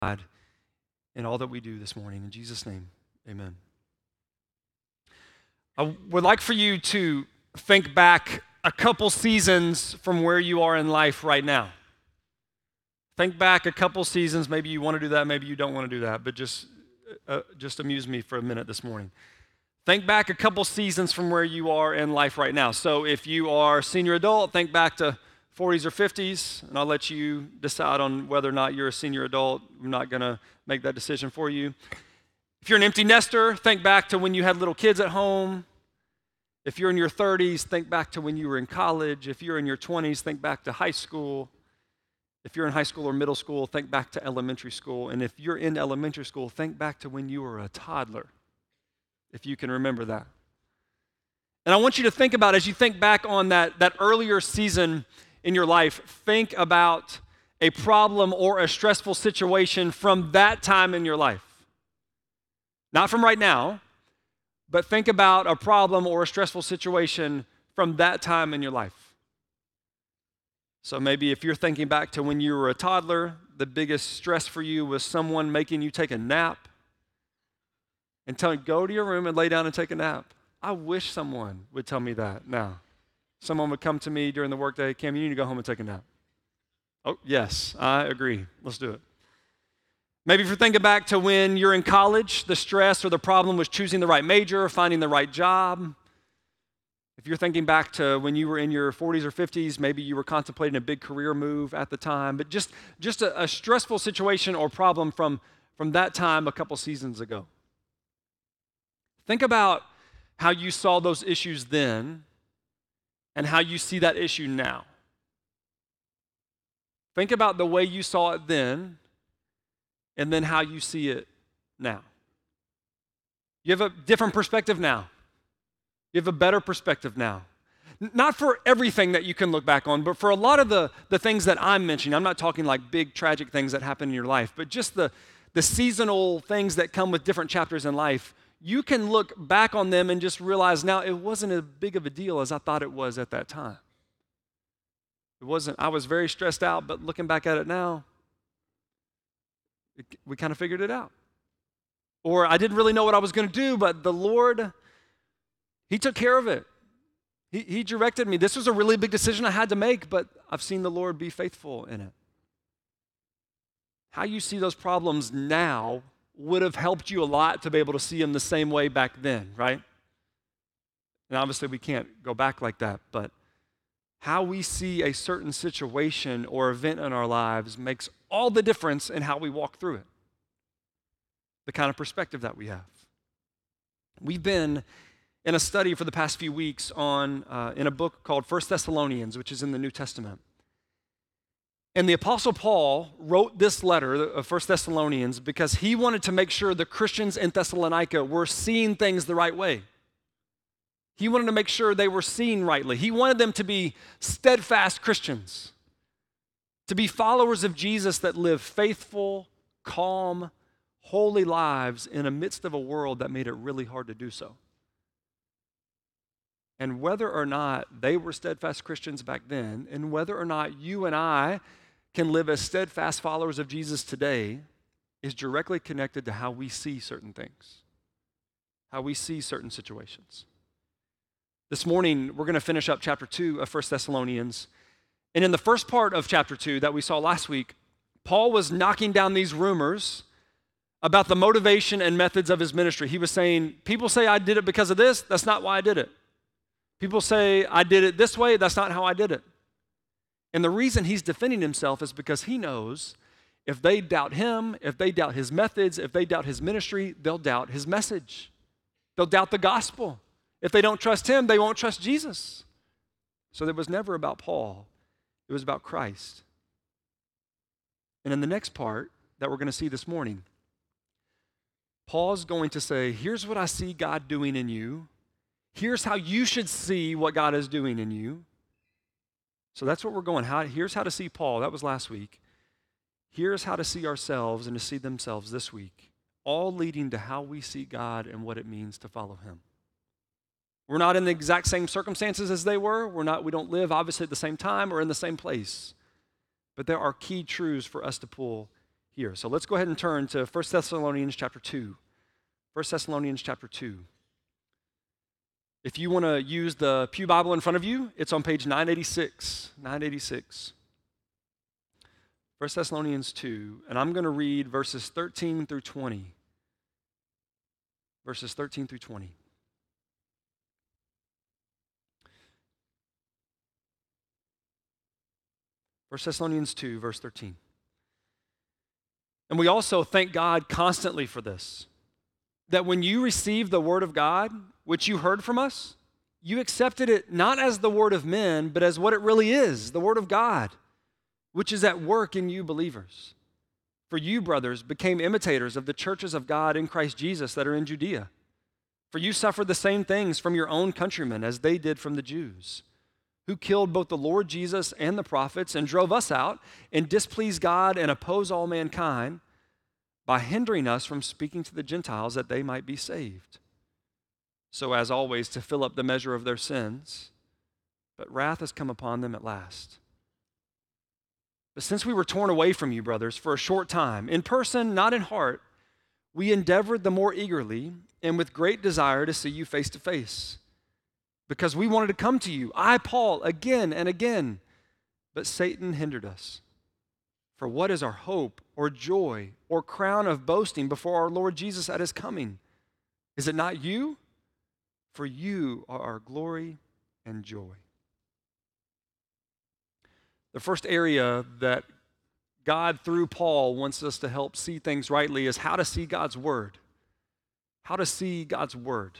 in all that we do this morning. In Jesus' name, amen. I would like for you to think back a couple seasons from where you are in life right now. Think back a couple seasons. Maybe you want to do that, maybe you don't want to do that, but just amuse me for a minute this morning. Think back a couple seasons from where you are in life right now. So if you are a senior adult, think back to 40s or 50s, and I'll let you decide on whether or not you're a senior adult. I'm not going to make that decision for you. If you're an empty nester, think back to when you had little kids at home. If you're in your 30s, think back to when you were in college. If you're in your 20s, think back to high school. If you're in high school or middle school, think back to elementary school. And if you're in elementary school, think back to when you were a toddler, if you can remember that. And I want you to think about, as you think back on that earlier season in your life, think about a problem or a stressful situation from that time in your life. Not from right now, but think about a problem or a stressful situation from that time in your life. So maybe if you're thinking back to when you were a toddler, the biggest stress for you was someone making you take a nap and telling you, go to your room and lay down and take a nap. I wish someone would tell me that now. Someone would come to me during the workday, Cam, you need to go home and take a nap. Oh, yes, I agree. Let's do it. Maybe if you're thinking back to when you're in college, the stress or the problem was choosing the right major, finding the right job. If you're thinking back to when you were in your 40s or 50s, maybe you were contemplating a big career move at the time, but just a stressful situation or problem from that time a couple seasons ago. Think about how you saw those issues then and how you see that issue now. Think about the way you saw it then and then how you see it now. You have a different perspective now. You have a better perspective now. Not for everything that you can look back on, but for a lot of the things that I'm mentioning. I'm not talking like big tragic things that happen in your life, but just the seasonal things that come with different chapters in life. You can look back on them and just realize now it wasn't as big of a deal as I thought it was at that time. It wasn't. I was very stressed out, but looking back at it now, we kind of figured it out. Or I didn't really know what I was going to do, but the Lord, He took care of it. He directed me. This was a really big decision I had to make, but I've seen the Lord be faithful in it. How you see those problems now would have helped you a lot to be able to see them the same way back then, right? And obviously we can't go back like that, but how we see a certain situation or event in our lives makes all the difference in how we walk through it. The kind of perspective that we have. We've been in a study for the past few weeks on in a book called 1 Thessalonians, which is in the New Testament. And the Apostle Paul wrote this letter of 1 Thessalonians because he wanted to make sure the Christians in Thessalonica were seeing things the right way. He wanted to make sure they were seen rightly. He wanted them to be steadfast Christians, to be followers of Jesus that live faithful, calm, holy lives in the midst of a world that made it really hard to do so. And whether or not they were steadfast Christians back then, and whether or not you and I can live as steadfast followers of Jesus today, is directly connected to how we see certain things, how we see certain situations. This morning, we're going to finish up chapter 2 of 1 Thessalonians. And in the first part of chapter 2 that we saw last week, Paul was knocking down these rumors about the motivation and methods of his ministry. He was saying, people say I did it because of this. That's not why I did it. People say I did it this way. That's not how I did it. And the reason he's defending himself is because he knows if they doubt him, if they doubt his methods, if they doubt his ministry, they'll doubt his message. They'll doubt the gospel. If they don't trust him, they won't trust Jesus. So it was never about Paul. It was about Christ. And in the next part that we're going to see this morning, Paul's going to say, here's what I see God doing in you. Here's how you should see what God is doing in you. So that's what we're going. Here's how to see Paul. That was last week. Here's how to see ourselves and to see themselves this week. All leading to how we see God and what it means to follow him. We're not in the exact same circumstances as they were. We don't live obviously at the same time or in the same place. But there are key truths for us to pull here. So let's go ahead and turn to 1 Thessalonians chapter 2. 1 Thessalonians chapter 2. If you want to use the Pew Bible in front of you, it's on page 986. 986. 1 Thessalonians 2, and I'm going to read verses 13 through 20. Verses 13 through 20. First Thessalonians 2, verse 13. And we also thank God constantly for this, that when you received the word of God, which you heard from us, you accepted it not as the word of men, but as what it really is, the word of God, which is at work in you believers. For you, brothers, became imitators of the churches of God in Christ Jesus that are in Judea. For you suffered the same things from your own countrymen as they did from the Jews, who killed both the Lord Jesus and the prophets and drove us out and displeased God and oppose all mankind by hindering us from speaking to the Gentiles that they might be saved. So as always, to fill up the measure of their sins, but wrath has come upon them at last. But since we were torn away from you, brothers, for a short time, in person, not in heart, we endeavored the more eagerly and with great desire to see you face to face, because we wanted to come to you, I, Paul, again and again, but Satan hindered us. For what is our hope or joy or crown of boasting before our Lord Jesus at his coming? Is it not you? For you are our glory and joy. The first area that God, through Paul, wants us to help see things rightly is how to see God's word. How to see God's word.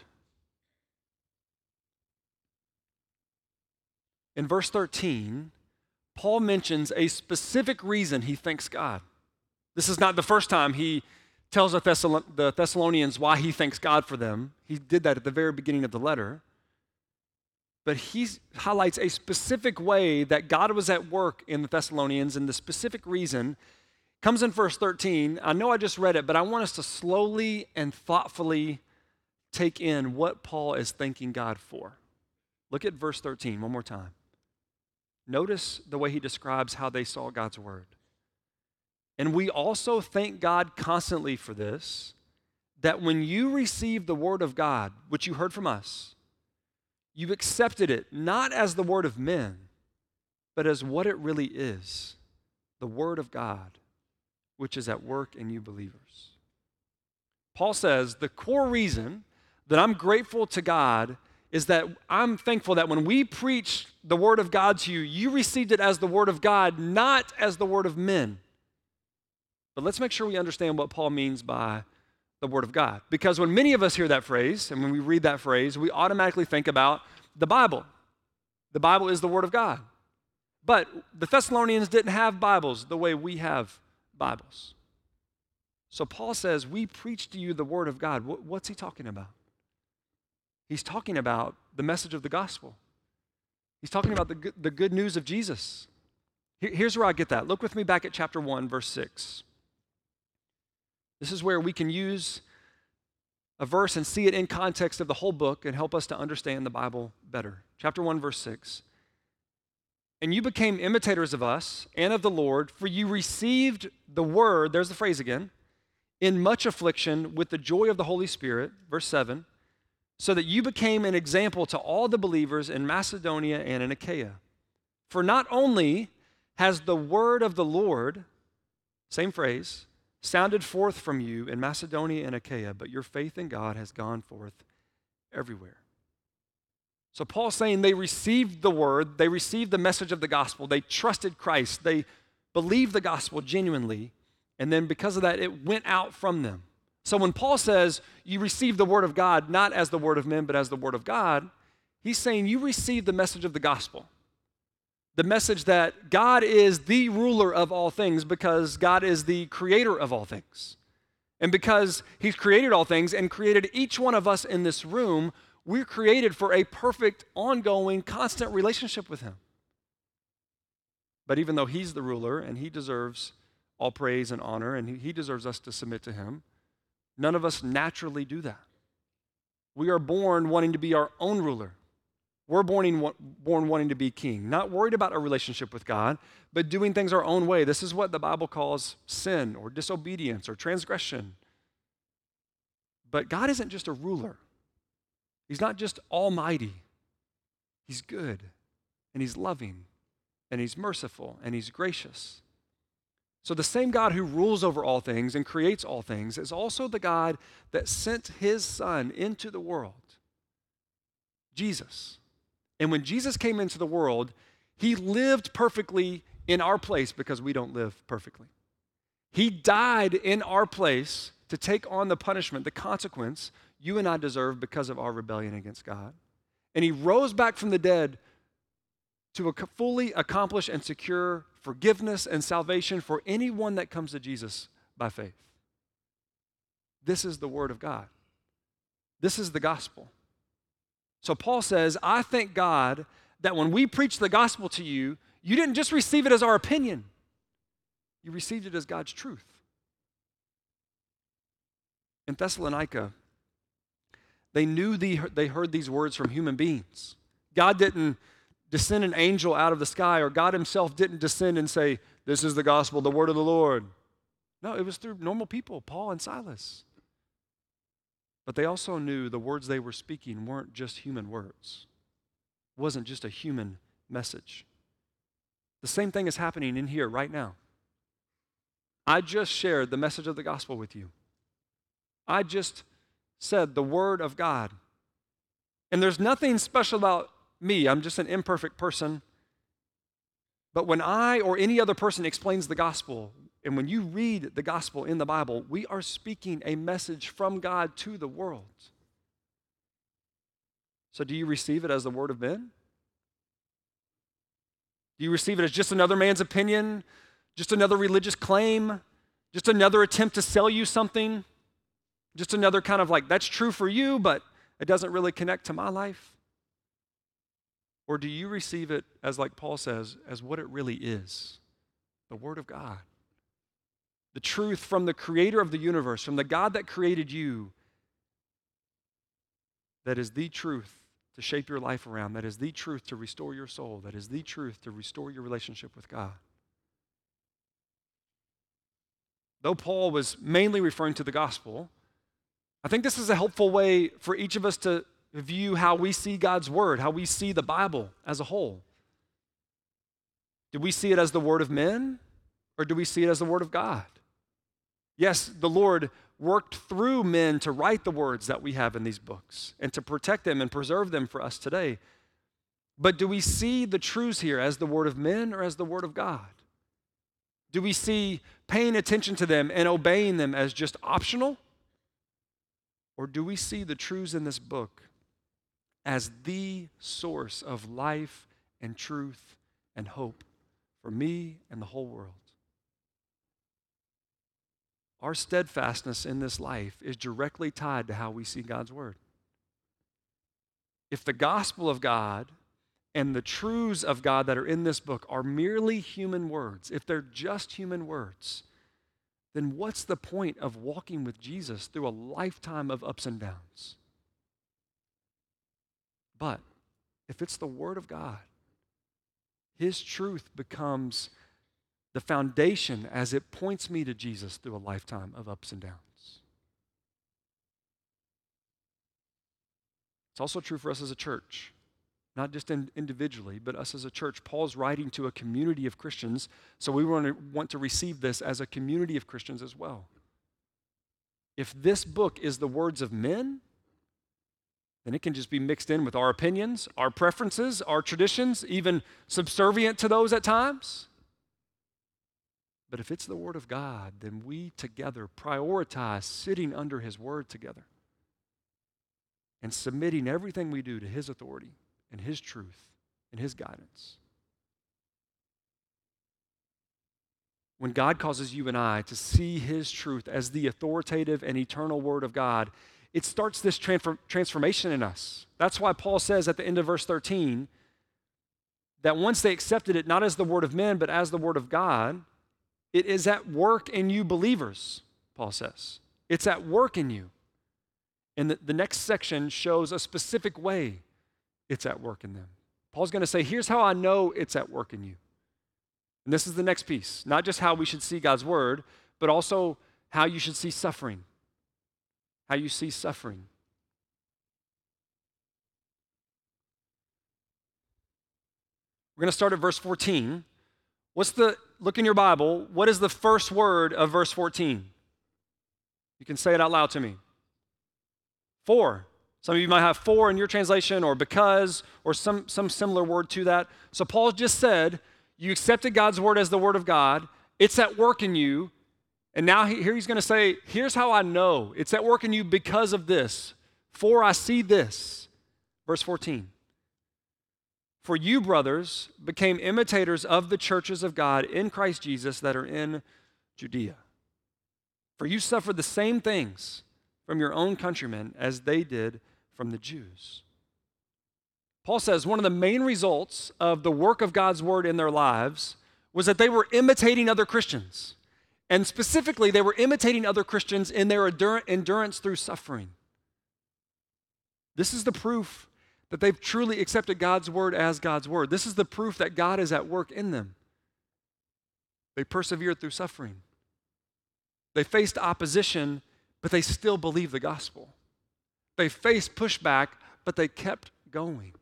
In verse 13, Paul mentions a specific reason he thanks God. This is not the first time he tells the Thessalonians why he thanks God for them. He did that at the very beginning of the letter. But he highlights a specific way that God was at work in the Thessalonians, and the specific reason comes in verse 13. I know I just read it, but I want us to slowly and thoughtfully take in what Paul is thanking God for. Look at verse 13 one more time. Notice the way he describes how they saw God's word. And we also thank God constantly for this, that when you received the word of God, which you heard from us, you accepted it not as the word of men, but as what it really is, the word of God, which is at work in you believers. Paul says the core reason that I'm grateful to God is that I'm thankful that when we preach the word of God to you, you received it as the word of God, not as the word of men. But let's make sure we understand what Paul means by the word of God. Because when many of us hear that phrase, and when we read that phrase, we automatically think about the Bible. The Bible is the word of God. But the Thessalonians didn't have Bibles the way we have Bibles. So Paul says, we preach to you the word of God. What's he talking about? He's talking about the message of the gospel. He's talking about the good news of Jesus. Here's where I get that. Look with me back at chapter 1, verse 6. This is where we can use a verse and see it in context of the whole book and help us to understand the Bible better. Chapter 1, verse 6. And you became imitators of us and of the Lord, for you received the word, there's the phrase again, in much affliction with the joy of the Holy Spirit, verse 7, so that you became an example to all the believers in Macedonia and in Achaia. For not only has the word of the Lord, same phrase, sounded forth from you in Macedonia and Achaia, but your faith in God has gone forth everywhere. So Paul's saying they received the word, they received the message of the gospel, they trusted Christ, they believed the gospel genuinely, and then because of that, it went out from them. So when Paul says you received the word of God, not as the word of men, but as the word of God, he's saying you received the message of the gospel. The message that God is the ruler of all things because God is the creator of all things. And because he's created all things and created each one of us in this room, we're created for a perfect, ongoing, constant relationship with him. But even though he's the ruler and he deserves all praise and honor and he deserves us to submit to him, none of us naturally do that. We are born wanting to be our own ruler. We're born wanting to be king, not worried about a relationship with God, but doing things our own way. This is what the Bible calls sin or disobedience or transgression. But God isn't just a ruler. He's not just almighty. He's good, and he's loving, and he's merciful, and he's gracious. So the same God who rules over all things and creates all things is also the God that sent his Son into the world, Jesus. And when Jesus came into the world, he lived perfectly in our place because we don't live perfectly. He died in our place to take on the punishment, the consequence you and I deserve because of our rebellion against God. And he rose back from the dead to fully accomplish and secure forgiveness and salvation for anyone that comes to Jesus by faith. This is the Word of God. This is the gospel. So Paul says, I thank God that when we preach the gospel to you, you didn't just receive it as our opinion. You received it as God's truth. In Thessalonica, they knew they heard these words from human beings. God didn't descend an angel out of the sky, or God himself didn't descend and say, this is the gospel, the word of the Lord. No, it was through normal people, Paul and Silas. But they also knew the words they were speaking weren't just human words. It wasn't just a human message. The same thing is happening in here right now. I just shared the message of the gospel with you. I just said the word of God. And there's nothing special about me. I'm just an imperfect person. But when I or any other person explains the gospel, and when you read the gospel in the Bible, we are speaking a message from God to the world. So do you receive it as the word of men? Do you receive it as just another man's opinion, just another religious claim, just another attempt to sell you something, just another kind of like, that's true for you, but it doesn't really connect to my life? Or do you receive it as, like Paul says, as what it really is, the Word of God? The truth from the creator of the universe, from the God that created you, that is the truth to shape your life around, that is the truth to restore your soul, that is the truth to restore your relationship with God. Though Paul was mainly referring to the gospel, I think this is a helpful way for each of us to view how we see God's word, how we see the Bible as a whole. Do we see it as the word of men, or do we see it as the word of God? Yes, the Lord worked through men to write the words that we have in these books and to protect them and preserve them for us today. But do we see the truths here as the word of men or as the word of God? Do we see paying attention to them and obeying them as just optional? Or do we see the truths in this book as the source of life and truth and hope for me and the whole world? Our steadfastness in this life is directly tied to how we see God's word. If the gospel of God and the truths of God that are in this book are merely human words, if they're just human words, then what's the point of walking with Jesus through a lifetime of ups and downs? But if it's the Word of God, His truth becomes the foundation as it points me to Jesus through a lifetime of ups and downs. It's also true for us as a church, not just individually, but us as a church. Paul's writing to a community of Christians, so we want to receive this as a community of Christians as well. If this book is the words of men, then it can just be mixed in with our opinions, our preferences, our traditions, even subservient to those at times. But if it's the Word of God, then we together prioritize sitting under His Word together and submitting everything we do to His authority and His truth and His guidance. When God causes you and I to see His truth as the authoritative and eternal Word of God, it starts this transformation in us. That's why Paul says at the end of verse 13 that once they accepted it not as the word of men, but as the Word of God, it is at work in you believers, Paul says. It's at work in you. And the next section shows a specific way it's at work in them. Paul's going to say, here's how I know it's at work in you. And this is the next piece. Not just how we should see God's word, but also how you should see suffering. How you see suffering. We're going to start at verse 14. Look in your Bible, what is the first word of verse 14? You can say it out loud to me. For. Some of you might have for in your translation, or because, or some similar word to that. So Paul just said, you accepted God's word as the word of God. It's at work in you. And now here he's going to say, here's how I know. It's at work in you because of this. For I see this. Verse 14. For you, brothers, became imitators of the churches of God in Christ Jesus that are in Judea. For you suffered the same things from your own countrymen as they did from the Jews. Paul says one of the main results of the work of God's word in their lives was that they were imitating other Christians. And specifically, they were imitating other Christians in their endurance through suffering. This is the proof that they've truly accepted God's word as God's word. This is the proof that God is at work in them. They persevered through suffering. They faced opposition, but they still believed the gospel. They faced pushback, but they kept going.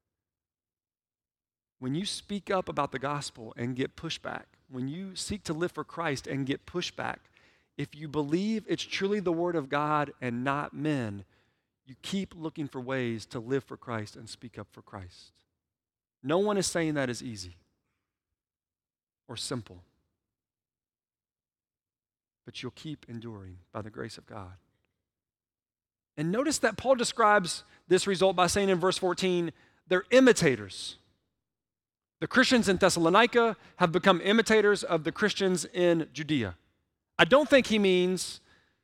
When you speak up about the gospel and get pushback, when you seek to live for Christ and get pushback, if you believe it's truly the word of God and not men, you keep looking for ways to live for Christ and speak up for Christ. No one is saying that is easy or simple, but you'll keep enduring by the grace of God. And notice that Paul describes this result by saying in verse 14, they're imitators. The Christians in Thessalonica have become imitators of the Christians in Judea. I don't think he means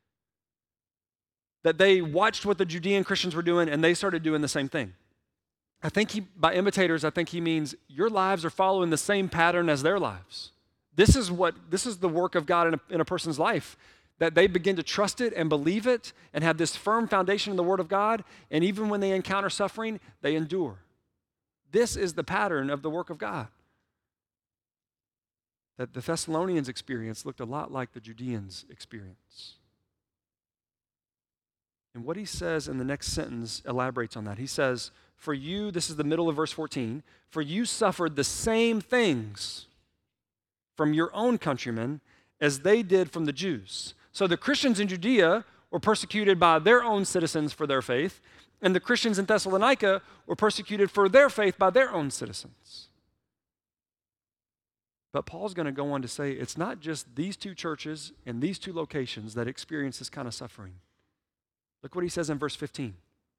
that they watched what the Judean Christians were doing and they started doing the same thing. By imitators, I think he means your lives are following the same pattern as their lives. This is the work of God in a person's life, that they begin to trust it and believe it and have this firm foundation in the Word of God, and even when they encounter suffering, they endure. This is the pattern of the work of God. That the Thessalonians' experience looked a lot like the Judeans' experience. And what he says in the next sentence elaborates on that. He says, for you, this is the middle of verse 14, for you suffered the same things from your own countrymen as they did from the Jews. So the Christians in Judea were persecuted by their own citizens for their faith, and the Christians in Thessalonica were persecuted for their faith by their own citizens. But Paul's going to go on to say it's not just these two churches and these two locations that experience this kind of suffering. Look what he says in verse 15.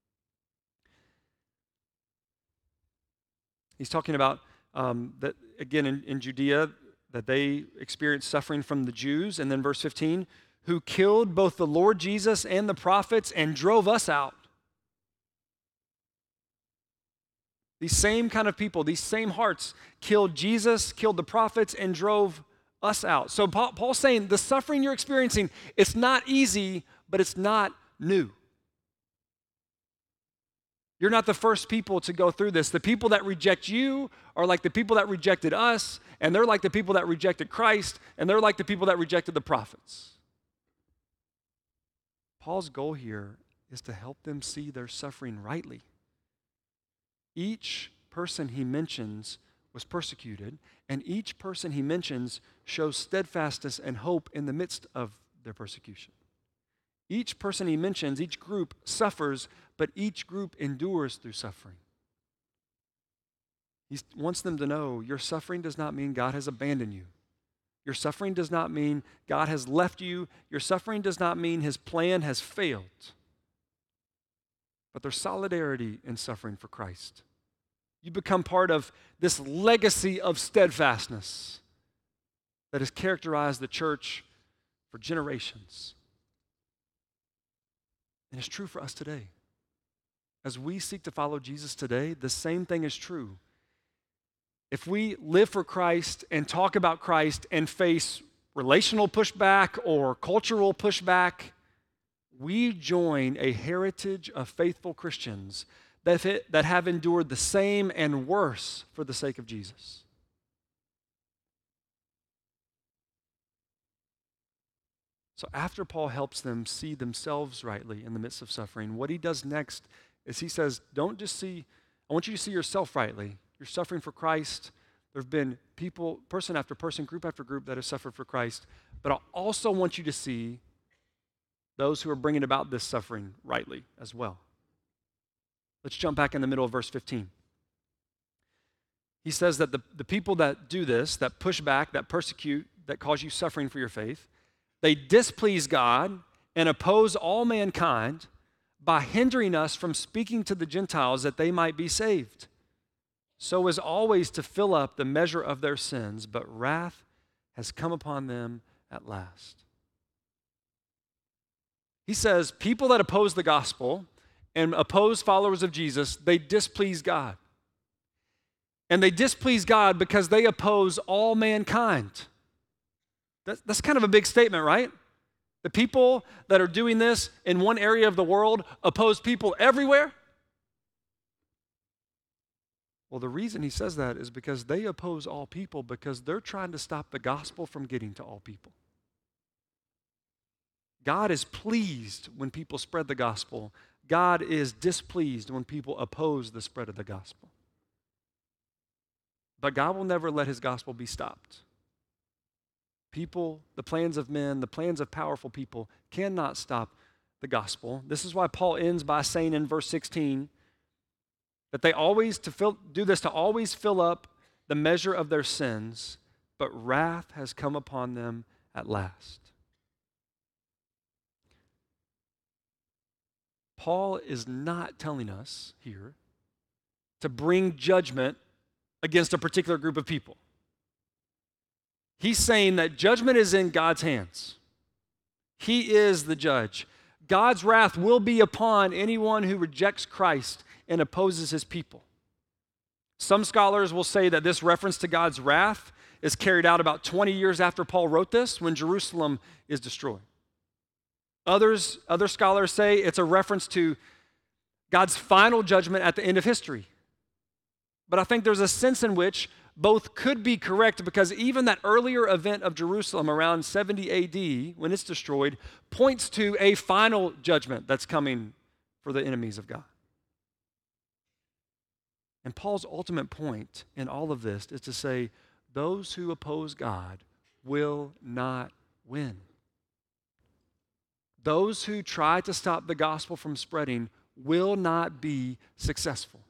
He's talking about that, again, in Judea, that they experienced suffering from the Jews. And then verse 15, who killed both the Lord Jesus and the prophets and drove us out. These same kind of people, these same hearts killed Jesus, killed the prophets, and drove us out. So Paul's saying the suffering you're experiencing, it's not easy, but it's not new. You're not the first people to go through this. The people that reject you are like the people that rejected us, and they're like the people that rejected Christ, and they're like the people that rejected the prophets. Paul's goal here is to help them see their suffering rightly. Each person he mentions was persecuted, and each person he mentions shows steadfastness and hope in the midst of their persecution. Each person he mentions, each group suffers, but each group endures through suffering. He wants them to know your suffering does not mean God has abandoned you. Your suffering does not mean God has left you. Your suffering does not mean his plan has failed. But there's solidarity in suffering for Christ. You become part of this legacy of steadfastness that has characterized the church for generations. And it's true for us today. As we seek to follow Jesus today, the same thing is true. If we live for Christ and talk about Christ and face relational pushback or cultural pushback, we join a heritage of faithful Christians that have endured the same and worse for the sake of Jesus. So after Paul helps them see themselves rightly in the midst of suffering, what he does next is he says, don't just see, I want you to see yourself rightly. You're suffering for Christ. There have been people, person after person, group after group that have suffered for Christ. But I also want you to see those who are bringing about this suffering rightly as well. Let's jump back in the middle of verse 15. He says that the people that do this, that push back, that persecute, that cause you suffering for your faith, they displease God and oppose all mankind by hindering us from speaking to the Gentiles that they might be saved. So as always to fill up the measure of their sins, but wrath has come upon them at last. He says, people that oppose the gospel and oppose followers of Jesus, they displease God. And they displease God because they oppose all mankind. That's kind of a big statement, right? The people that are doing this in one area of the world oppose people everywhere. Well, the reason he says that is because they oppose all people because they're trying to stop the gospel from getting to all people. God is pleased when people spread the gospel. God is displeased when people oppose the spread of the gospel. But God will never let his gospel be stopped. People, the plans of men, the plans of powerful people cannot stop the gospel. This is why Paul ends by saying in verse 16 that they always do this to always fill up the measure of their sins, but wrath has come upon them at last. Paul is not telling us here to bring judgment against a particular group of people. He's saying that judgment is in God's hands. He is the judge. God's wrath will be upon anyone who rejects Christ and opposes his people. Some scholars will say that this reference to God's wrath is carried out about 20 years after Paul wrote this, when Jerusalem is destroyed. Other scholars say it's a reference to God's final judgment at the end of history. But I think there's a sense in which both could be correct, because even that earlier event of Jerusalem around 70 AD, when it's destroyed, points to a final judgment that's coming for the enemies of God. And Paul's ultimate point in all of this is to say, those who oppose God will not win. Those who try to stop the gospel from spreading will not be successful.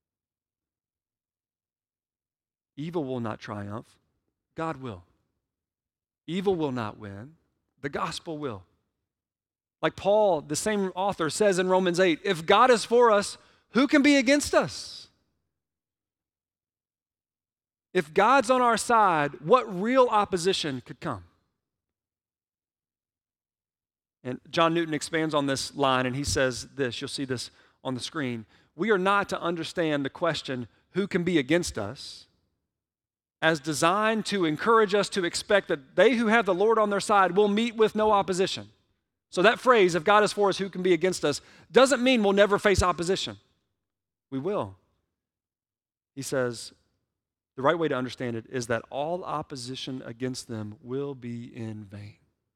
Evil will not triumph. God will. Evil will not win. The gospel will. Like Paul, the same author, says in Romans 8, if God is for us, who can be against us? If God's on our side, what real opposition could come? And John Newton expands on this line, and he says this, you'll see this on the screen. We are not to understand the question, who can be against us, as designed to encourage us to expect that they who have the Lord on their side will meet with no opposition. So that phrase, if God is for us, who can be against us, doesn't mean we'll never face opposition. We will. He says, the right way to understand it is that all opposition against them will be in vain.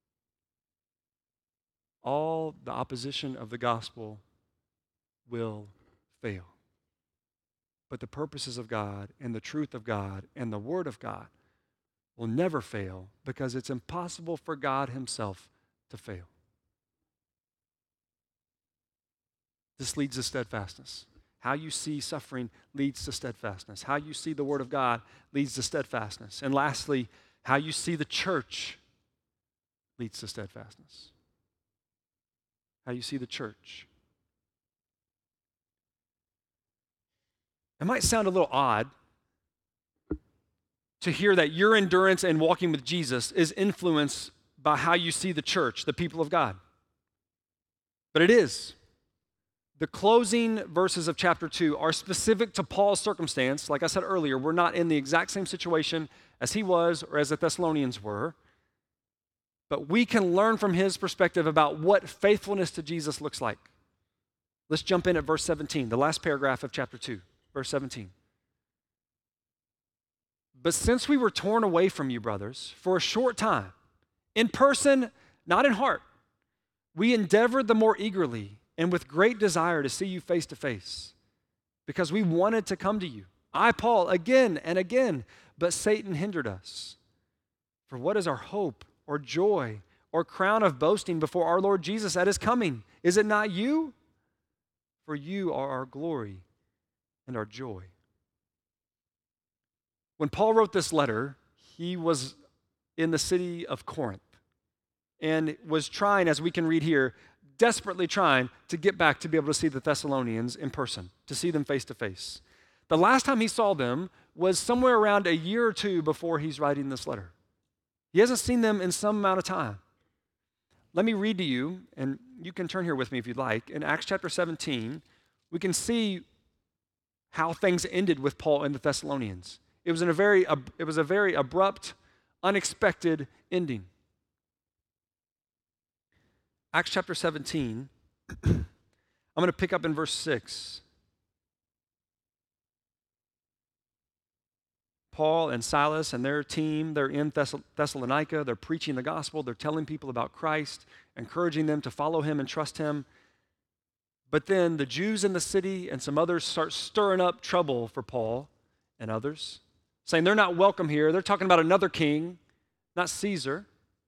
All the opposition of the gospel will fail. But the purposes of God and the truth of God and the Word of God will never fail, because it's impossible for God himself to fail. This leads to steadfastness. How you see suffering leads to steadfastness. How you see the Word of God leads to steadfastness. And lastly, how you see the church leads to steadfastness. How you see the church. It might sound a little odd to hear that your endurance and walking with Jesus is influenced by how you see the church, the people of God. But it is. The closing verses of chapter 2 are specific to Paul's circumstance. Like I said earlier, we're not in the exact same situation as he was or as the Thessalonians were. But we can learn from his perspective about what faithfulness to Jesus looks like. Let's jump in at verse 17, the last paragraph of chapter 2, verse 17. But since we were torn away from you, brothers, for a short time, in person, not in heart, we endeavored the more eagerly and with great desire to see you face to face, because we wanted to come to you. I, Paul, again and again, but Satan hindered us. For what is our hope or joy or crown of boasting before our Lord Jesus at his coming? Is it not you? For you are our glory and our joy. When Paul wrote this letter, he was in the city of Corinth and was trying, as we can read here, desperately trying to get back to be able to see the Thessalonians in person, to see them face to face. The last time he saw them was somewhere around a year or two before he's writing this letter. He hasn't seen them in some amount of time. Let me read to you, and you can turn here with me if you'd like. In Acts chapter 17, we can see how things ended with Paul and the Thessalonians. It was a very abrupt, unexpected ending. Acts chapter 17, I'm going to pick up in verse 6. Paul and Silas and their team, they're in Thessalonica. They're preaching the gospel. They're telling people about Christ, encouraging them to follow him and trust him. But then the Jews in the city and some others start stirring up trouble for Paul and others, saying they're not welcome here. They're talking about another king, not Caesar.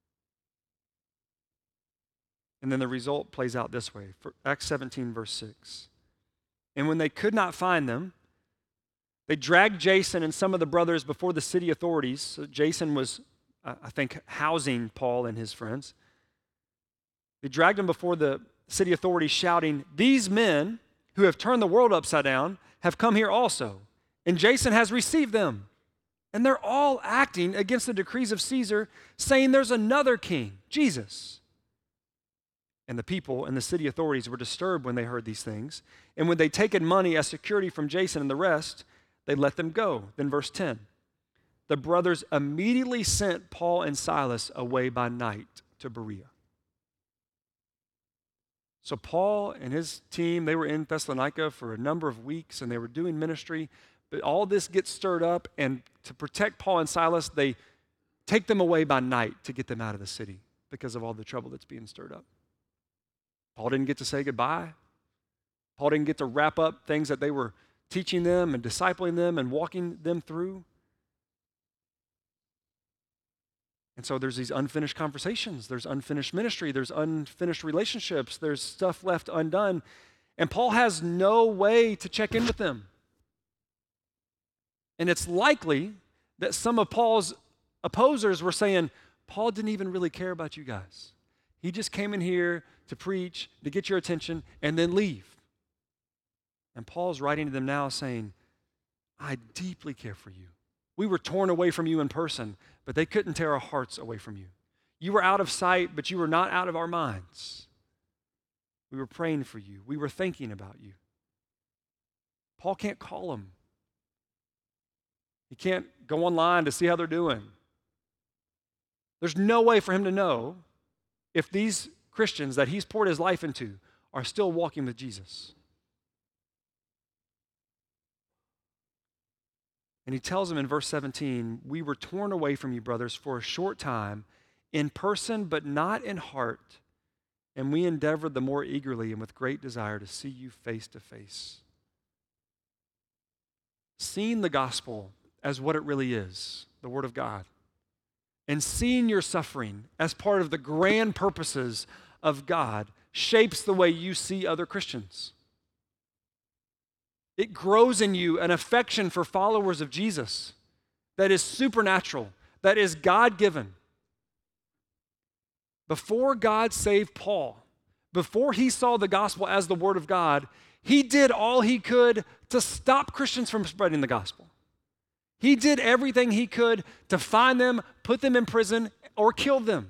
And then the result plays out this way. For Acts 17, verse 6. And when they could not find them, they dragged Jason and some of the brothers before the city authorities. So Jason was, I think, housing Paul and his friends. They dragged him before the city authorities, shouting, "These men who have turned the world upside down have come here also, and Jason has received them. And they're all acting against the decrees of Caesar, saying there's another king, Jesus." And the people and the city authorities were disturbed when they heard these things. And when they'd taken money as security from Jason and the rest, they let them go. Then verse 10, the brothers immediately sent Paul and Silas away by night to Berea. So Paul and his team, they were in Thessalonica for a number of weeks and they were doing ministry, but all this gets stirred up, and to protect Paul and Silas, they take them away by night to get them out of the city because of all the trouble that's being stirred up. Paul didn't get to say goodbye. Paul didn't get to wrap up things that they were teaching them and discipling them and walking them through. And so there's these unfinished conversations, there's unfinished ministry, there's unfinished relationships, there's stuff left undone. And Paul has no way to check in with them. And it's likely that some of Paul's opposers were saying, Paul didn't even really care about you guys. He just came in here to preach, to get your attention, and then leave. And Paul's writing to them now saying, I deeply care for you. We were torn away from you in person, but they couldn't tear our hearts away from you. You were out of sight, but you were not out of our minds. We were praying for you. We were thinking about you. Paul can't call them. He can't go online to see how they're doing. There's no way for him to know if these Christians that he's poured his life into are still walking with Jesus. And he tells them in verse 17, we were torn away from you, brothers, for a short time, in person but not in heart, and we endeavored the more eagerly and with great desire to see you face to face. Seeing the gospel as what it really is, the Word of God, and seeing your suffering as part of the grand purposes of God shapes the way you see other Christians. It grows in you an affection for followers of Jesus that is supernatural, that is God-given. Before God saved Paul, before he saw the gospel as the Word of God, he did all he could to stop Christians from spreading the gospel. He did everything he could to find them, put them in prison, or kill them.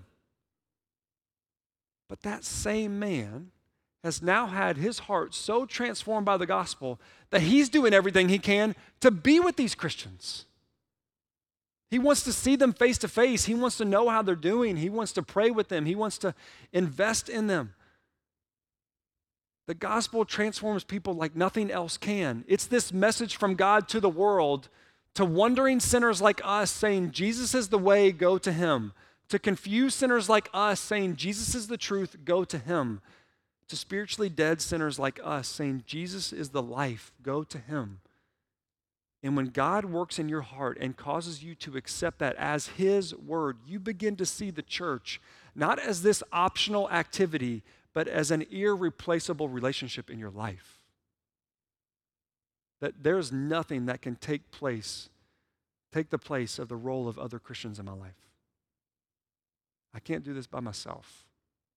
But that same man has now had his heart so transformed by the gospel that he's doing everything he can to be with these Christians. He wants to see them face to face. He wants to know how they're doing. He wants to pray with them. He wants to invest in them. The gospel transforms people like nothing else can. It's this message from God to the world, to wandering sinners like us saying, Jesus is the way, go to him. To confused sinners like us saying, Jesus is the truth, go to him. To spiritually dead sinners like us saying, Jesus is the life, go to him. And when God works in your heart and causes you to accept that as his word, you begin to see the church not as this optional activity, but as an irreplaceable relationship in your life. That there's nothing that can take the place of the role of other Christians in my life. I can't do this by myself.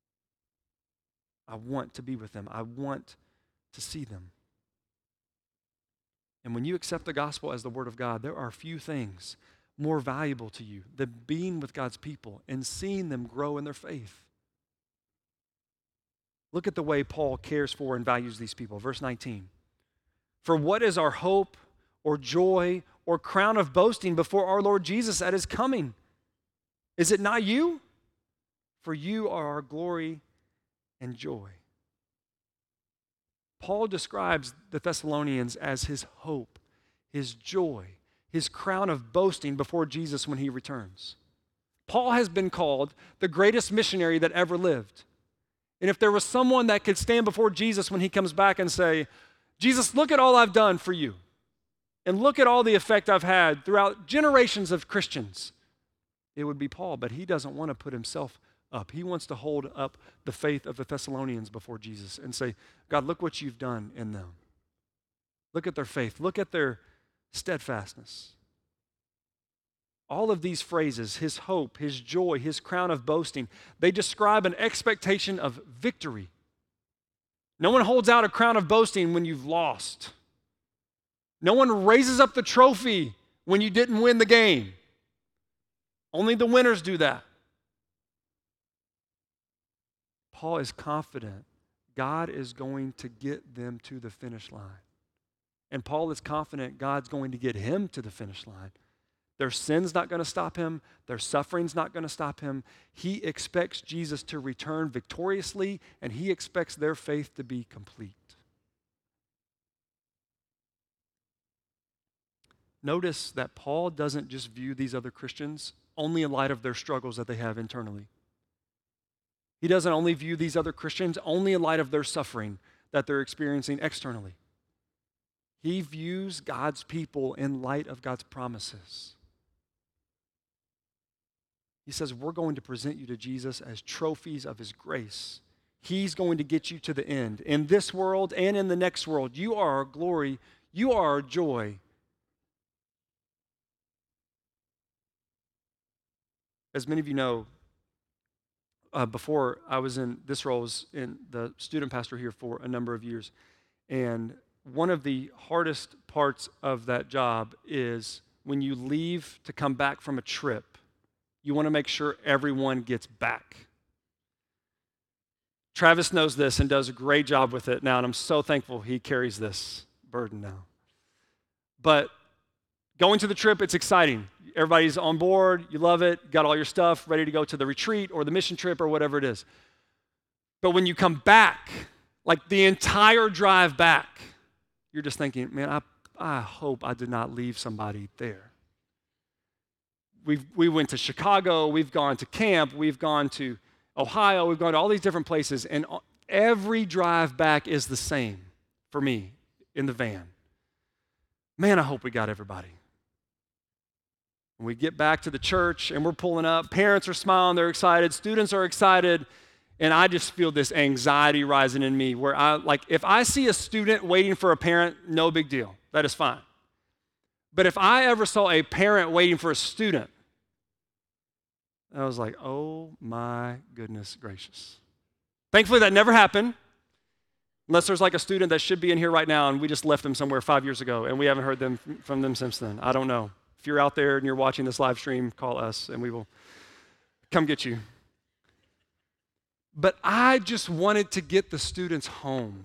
I want to be with them. I want to see them. And when you accept the gospel as the word of God, there are few things more valuable to you than being with God's people and seeing them grow in their faith. Look at the way Paul cares for and values these people. Verse 19. For what is our hope or joy or crown of boasting before our Lord Jesus at his coming? Is it not you? For you are our glory and joy. Paul describes the Thessalonians as his hope, his joy, his crown of boasting before Jesus when he returns. Paul has been called the greatest missionary that ever lived. And if there was someone that could stand before Jesus when he comes back and say, Jesus, look at all I've done for you, and look at all the effect I've had throughout generations of Christians, it would be Paul. But he doesn't want to put himself up. He wants to hold up the faith of the Thessalonians before Jesus and say, God, look what you've done in them. Look at their faith. Look at their steadfastness. All of these phrases, his hope, his joy, his crown of boasting, they describe an expectation of victory. No one holds out a crown of boasting when you've lost. No one raises up the trophy when you didn't win the game. Only the winners do that. Paul is confident God is going to get them to the finish line. And Paul is confident God's going to get him to the finish line. Their sin's not going to stop him. Their suffering's not going to stop him. He expects Jesus to return victoriously, and he expects their faith to be complete. Notice that Paul doesn't just view these other Christians only in light of their struggles that they have internally. He doesn't only view these other Christians only in light of their suffering that they're experiencing externally. He views God's people in light of God's promises. He says, we're going to present you to Jesus as trophies of his grace. He's going to get you to the end. In this world and in the next world, you are our glory. You are our joy. As many of you know, before I was in this role, I was in the student pastor here for a number of years. And one of the hardest parts of that job is when you leave to come back from a trip, you want to make sure everyone gets back. Travis knows this and does a great job with it now, and I'm so thankful he carries this burden now. But going to the trip, it's exciting. Everybody's on board, you love it, got all your stuff ready to go to the retreat or the mission trip or whatever it is. But when you come back, like the entire drive back, you're just thinking, man, I hope I did not leave somebody there. We went to Chicago, we've gone to camp, we've gone to Ohio, we've gone to all these different places, and every drive back is the same for me in the van. Man, I hope we got everybody. When we get back to the church and we're pulling up, parents are smiling, they're excited, students are excited, and I just feel this anxiety rising in me where if I see a student waiting for a parent, no big deal. That is fine. But if I ever saw a parent waiting for a student, I was like, oh my goodness gracious. Thankfully, that never happened, unless there's like a student that should be in here right now and we just left them somewhere 5 years ago and we haven't heard from them since then. I don't know. If you're out there and you're watching this live stream, call us and we will come get you. But I just wanted to get the students home.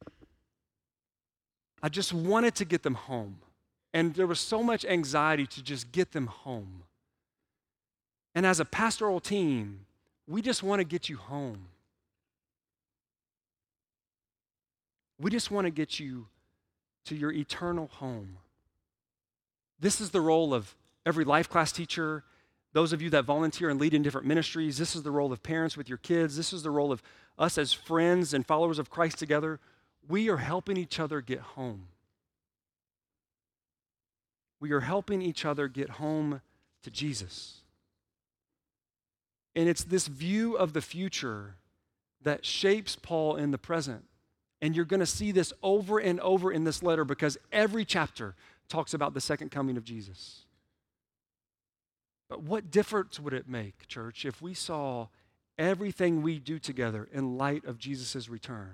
I just wanted to get them home. And there was so much anxiety to just get them home. And as a pastoral team, we just want to get you home. We just want to get you to your eternal home. This is the role of every life class teacher, those of you that volunteer and lead in different ministries. This is the role of parents with your kids. This is the role of us as friends and followers of Christ together. We are helping each other get home. We are helping each other get home to Jesus. And it's this view of the future that shapes Paul in the present. And you're going to see this over and over in this letter because every chapter talks about the second coming of Jesus. But what difference would it make, church, if we saw everything we do together in light of Jesus' return?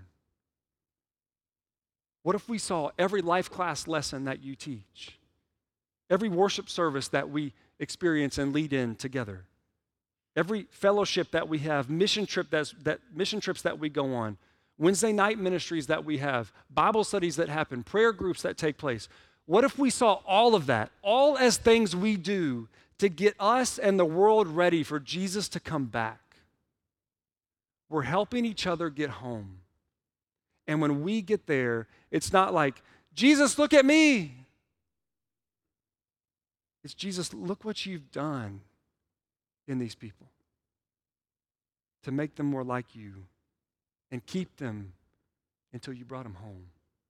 What if we saw every life class lesson that you teach, every worship service that we experience and lead in together, every fellowship that we have, mission trips that we go on, Wednesday night ministries that we have, Bible studies that happen, prayer groups that take place? What if we saw all of that, all as things we do to get us and the world ready for Jesus to come back? We're helping each other get home. And when we get there, it's not like, Jesus, look at me. It's Jesus, look what you've done in these people to make them more like you and keep them until you brought them home.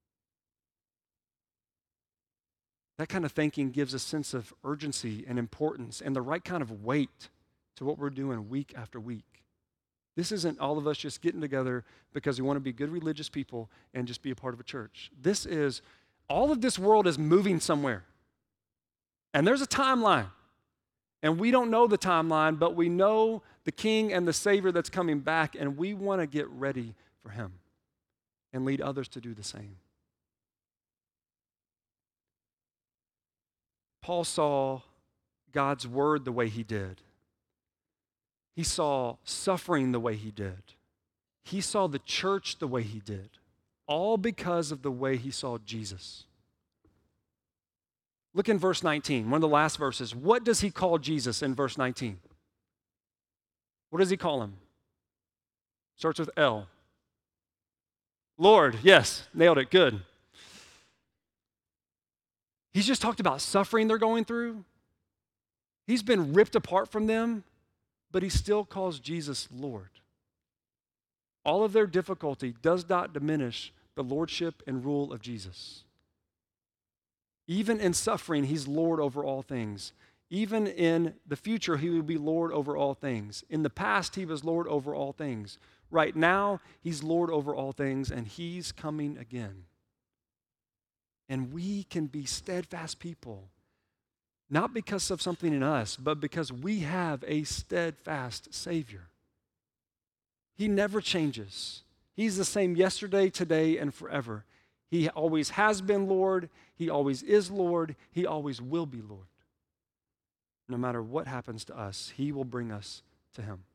That kind of thinking gives a sense of urgency and importance and the right kind of weight to what we're doing week after week. This isn't all of us just getting together because we want to be good religious people and just be a part of a church. This is, all of this world is moving somewhere. And there's a timeline. And we don't know the timeline, but we know the King and the Savior that's coming back, and we want to get ready for him and lead others to do the same. Paul saw God's word the way he did. He saw suffering the way he did. He saw the church the way he did, all because of the way he saw Jesus. Look in verse 19, one of the last verses. What does he call Jesus in verse 19? What does he call him? Starts with L. Lord, yes, nailed it, good. He's just talked about suffering they're going through. He's been ripped apart from them, but he still calls Jesus Lord. All of their difficulty does not diminish the lordship and rule of Jesus. Even in suffering, he's Lord over all things. Even in the future, he will be Lord over all things. In the past, he was Lord over all things. Right now, he's Lord over all things, and he's coming again. And we can be steadfast people, not because of something in us, but because we have a steadfast Savior. He never changes. He's the same yesterday, today, and forever. He always has been Lord. He always is Lord. He always will be Lord. No matter what happens to us, he will bring us to him.